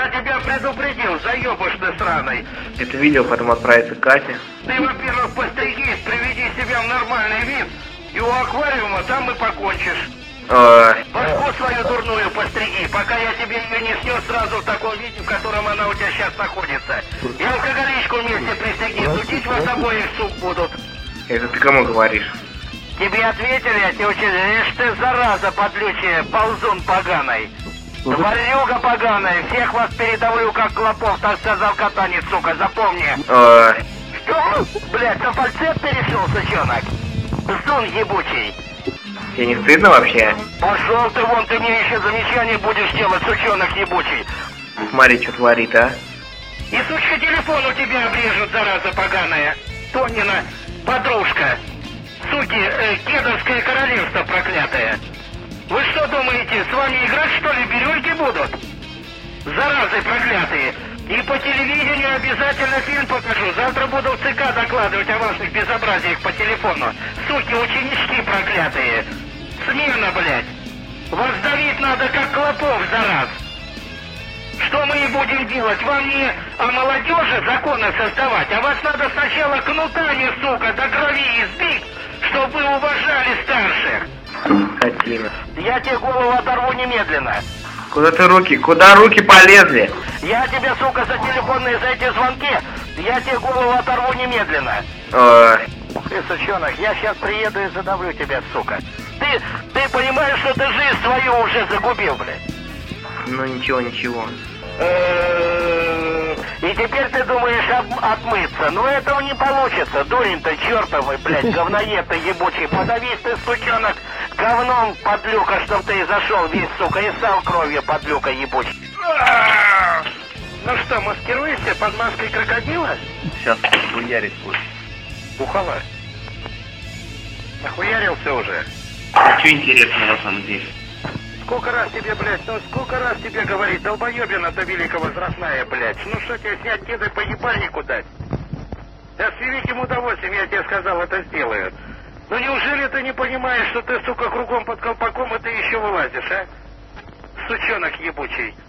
Я тебя предупредил, заебыш ты сраный. Это видео потом отправится Кате. Ты, во-первых, постригись, приведи себя в нормальный вид. И у аквариума там и покончишь. Башку свою дурную постриги, пока я тебе ее не снес сразу в таком виде, в котором она у тебя сейчас находится. И алкоголичку вместе пристриги, судить вас обоих, сук, будут. Это ты кому говоришь? Тебе ответили, я тебе учил. Ишь ты, зараза подлючая, ползун поганый. Тварюга поганая, всех вас передавлю как клопов, так сказал катанец, сука, запомни. Что? Блядь, на фальцет перешел, сучонок? Зун ебучий. Тебе не стыдно вообще? Пошел ты вон, ты мне еще замечания будешь делать, сучонок ебучий. Смотри, что творит, а? И сучка телефон у тебя обрежет, зараза поганая. Тонина, подружка. Суки, кедовское королевство проклятое. Вы что думаете, с вами играть, что ли, бирюльки будут? Заразы проклятые. И по телевидению обязательно фильм покажу. Завтра буду в ЦК докладывать о ваших безобразиях по телефону. Суки, ученички проклятые. Смена, блядь. Вас давить надо, как клопов, зараз. Что мы и будем делать? Вам не о молодежи законы создавать, а вас надо сначала кнутами, сука, до крови избить, чтобы вы уважали старших. Хотина. Я тебе голову оторву немедленно. Куда руки полезли? Я тебе, сука, за телефонные, за эти звонки, я тебе голову оторву немедленно. Ты, сучонок, я сейчас приеду и задавлю тебя, сука. Ты понимаешь, что ты жизнь свою уже загубил, блядь? Ну ничего. И теперь ты думаешь отмыться. Но этого не получится. Дурень-то чертовый, блядь, говноед ты ебучий. Подавись ты, сучонок, говном, подлюка, чтоб ты и зашел весь, сука, и сам кровью, подлюка ебучий. Ну что, маскируешься под маской крокодила? Сейчас хуярить будешь. Бухала. Нахуярился уже. А что интересного на самом деле? Сколько раз тебе, блядь, сколько раз тебе говорить, долбоебина-то великовозрастная, блядь. Ну что тебе снять кеды по ебальнику дать? Да с великим удовольствием, я тебе сказал, это сделаю. Ну неужели ты не понимаешь, что ты, сука, кругом под колпаком, и ты еще вылазишь, а? Сучонок ебучий.